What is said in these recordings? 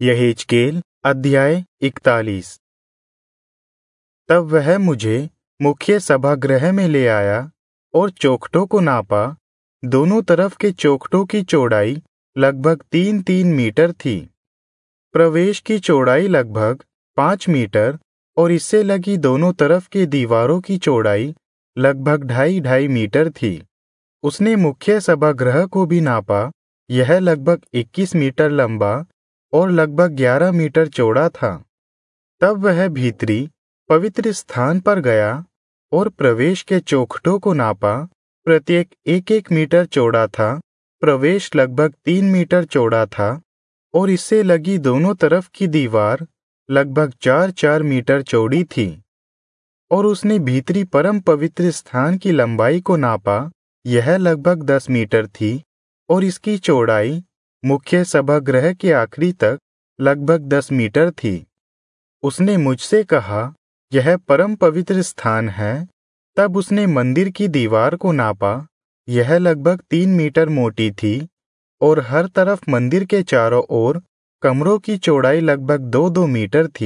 यहेजकेल अध्याय 41। तब वह मुझे मुख्य सभागृह में ले आया और चौखटों को नापा। दोनों तरफ के चौखटों की चौड़ाई लगभग 3-3 मीटर थी। प्रवेश की चौड़ाई लगभग 5 मीटर और इससे लगी दोनों तरफ के दीवारों की चौड़ाई लगभग 2.5 मीटर थी। उसने मुख्य सभागृह को भी नापा। यह लगभग 21 मीटर लंबा और लगभग 11 मीटर चौड़ा था। तब वह भीतरी पवित्र स्थान पर गया और प्रवेश के चौखटों को नापा। प्रत्येक 1-1 मीटर चौड़ा था। प्रवेश लगभग 3 मीटर चौड़ा था और इससे लगी दोनों तरफ की दीवार लगभग 4-4 मीटर चौड़ी थी। और उसने भीतरी परम पवित्र स्थान की लंबाई को नापा। यह लगभग 10 मीटर थी और इसकी चौड़ाई मुख्य सभागृह के आखिरी तक लगभग 10 मीटर थी। उसने मुझसे कहा, यह परम पवित्र स्थान है। तब उसने मंदिर की दीवार को नापा। यह लगभग 3 मीटर मोटी थी और हर तरफ मंदिर के चारों ओर कमरों की चौड़ाई लगभग 2-2 मीटर थी।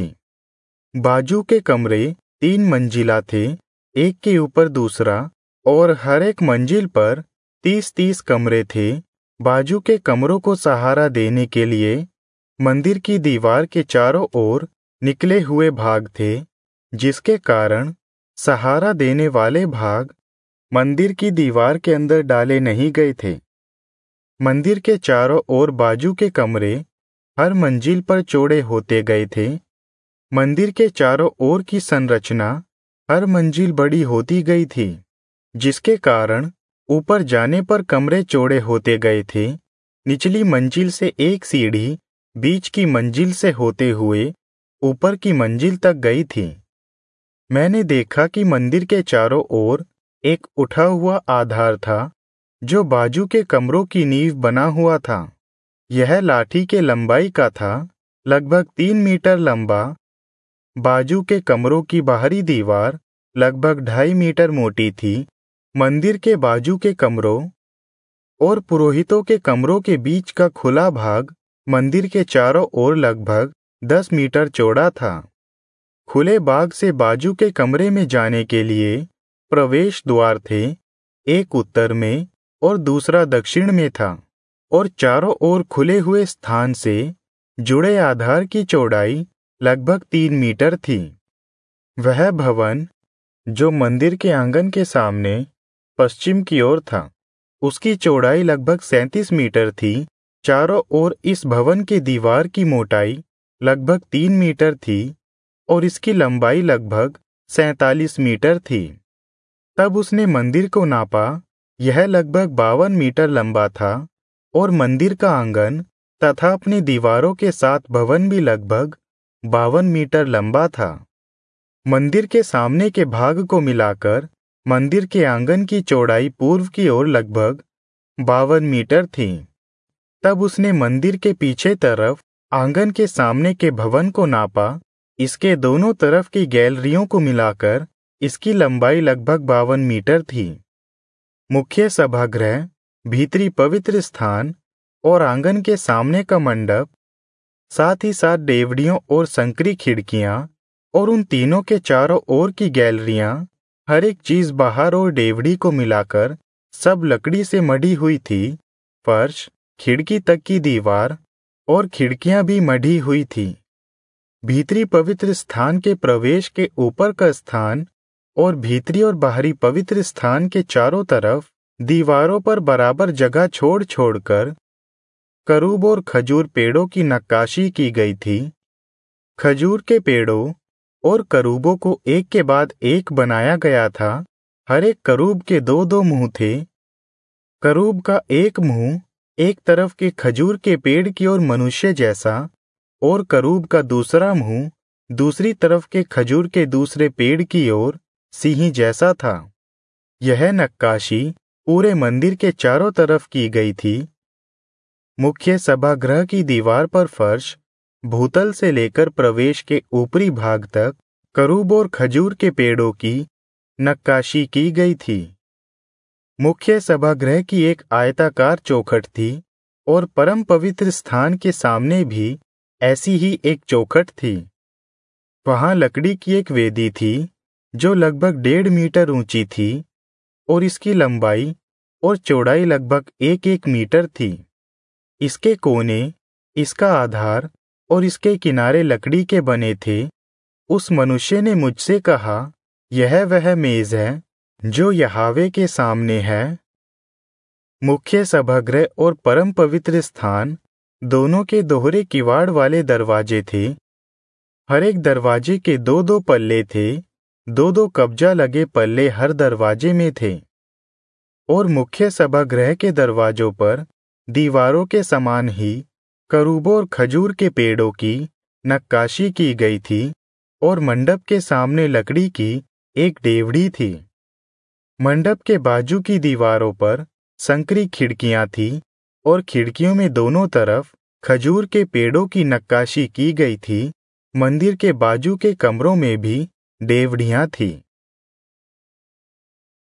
बाजू के कमरे 3 मंजिला थे, एक के ऊपर दूसरा, और हर एक मंजिल पर 30-30 कमरे थे। बाजू के कमरों को सहारा देने के लिए मंदिर की दीवार के चारों ओर निकले हुए भाग थे, जिसके कारण सहारा देने वाले भाग मंदिर की दीवार के अंदर डाले नहीं गए थे। मंदिर के चारों ओर बाजू के कमरे हर मंजिल पर चौड़े होते गए थे। मंदिर के चारों ओर की संरचना हर मंजिल बड़ी होती गई थी, जिसके कारण ऊपर जाने पर कमरे चौड़े होते गए थे। निचली मंजिल से एक सीढ़ी बीच की मंजिल से होते हुए ऊपर की मंजिल तक गई थी। मैंने देखा कि मंदिर के चारों ओर एक उठा हुआ आधार था, जो बाजू के कमरों की नींव बना हुआ था। यह लाठी के लंबाई का था, लगभग 3 मीटर लंबा। बाजू के कमरों की बाहरी दीवार लगभग 2.5 मीटर मोटी थी। मंदिर के बाजू के कमरों और पुरोहितों के कमरों के बीच का खुला भाग मंदिर के चारों ओर लगभग 10 मीटर चौड़ा था। खुले बाग से बाजू के कमरे में जाने के लिए प्रवेश द्वार थे, एक उत्तर में और दूसरा दक्षिण में था, और चारों ओर खुले हुए स्थान से जुड़े आधार की चौड़ाई लगभग 3 मीटर थी। वह भवन जो मंदिर के आंगन के सामने पश्चिम की ओर था, उसकी चौड़ाई लगभग 37 मीटर थी। चारों ओर इस भवन की दीवार की मोटाई लगभग 3 मीटर थी और इसकी लंबाई लगभग 47 मीटर थी। तब उसने मंदिर को नापा। यह लगभग 52 मीटर लंबा था और मंदिर का आंगन तथा अपनी दीवारों के साथ भवन भी लगभग 52 मीटर लंबा था। मंदिर के सामने के भाग को मिलाकर मंदिर के आंगन की चौड़ाई पूर्व की ओर लगभग 52 मीटर थी। तब उसने मंदिर के पीछे तरफ आंगन के सामने के भवन को नापा। इसके दोनों तरफ की गैलरियों को मिलाकर इसकी लंबाई लगभग 52 मीटर थी। मुख्य सभागृह, भीतरी पवित्र स्थान और आंगन के सामने का मंडप, साथ ही साथ डेवढ़ियों और संकरी खिड़कियां और उन तीनों के चारों ओर की गैलरियां, हर एक चीज बाहर और डेवढ़ी को मिलाकर सब लकड़ी से मढ़ी हुई थी। फर्श, खिड़की तक की दीवार और खिड़कियां भी मढ़ी हुई थी। भीतरी पवित्र स्थान के प्रवेश के ऊपर का स्थान और भीतरी और बाहरी पवित्र स्थान के चारों तरफ दीवारों पर बराबर जगह छोड़ छोड़कर करूब और खजूर पेड़ों की नक्काशी की गई थी। खजूर के पेड़ों और करूबों को एक के बाद एक बनाया गया था। हर एक करूब के 2-2 मुंह थे। करूब का एक मुंह एक तरफ के खजूर के पेड़ की ओर मनुष्य जैसा और करूब का दूसरा मुंह दूसरी तरफ के खजूर के दूसरे पेड़ की ओर सिंह जैसा था। यह नक्काशी पूरे मंदिर के चारों तरफ की गई थी। मुख्य सभागृह की दीवार पर फर्श, भूतल से लेकर प्रवेश के ऊपरी भाग तक करूब और खजूर के पेड़ों की नक्काशी की गई थी। मुख्य सभागृह की एक आयताकार चौखट थी और परम पवित्र स्थान के सामने भी ऐसी ही एक चौखट थी। वहां लकड़ी की एक वेदी थी जो लगभग 1.5 मीटर ऊंची थी और इसकी लंबाई और चौड़ाई लगभग 1-1 मीटर थी। इसके कोने, इसका आधार और इसके किनारे लकड़ी के बने थे। उस मनुष्य ने मुझसे कहा, यह वह मेज है जो यहोवा के सामने है। मुख्य सभागृह और परम पवित्र स्थान दोनों के दोहरे किवाड़ वाले दरवाजे थे। हर एक दरवाजे के 2-2 पल्ले थे, 2-2 कब्जा लगे पल्ले हर दरवाजे में थे। और मुख्य सभागृह के दरवाजों पर दीवारों के समान ही करूबों और खजूर के पेड़ों की नक्काशी की गई थी और मंडप के सामने लकड़ी की एक डेवढ़ी थी। मंडप के बाजू की दीवारों पर संकरी खिड़कियां थीं और खिड़कियों में दोनों तरफ खजूर के पेड़ों की नक्काशी की गई थी। मंदिर के बाजू के कमरों में भी डेवढ़ियां थीं।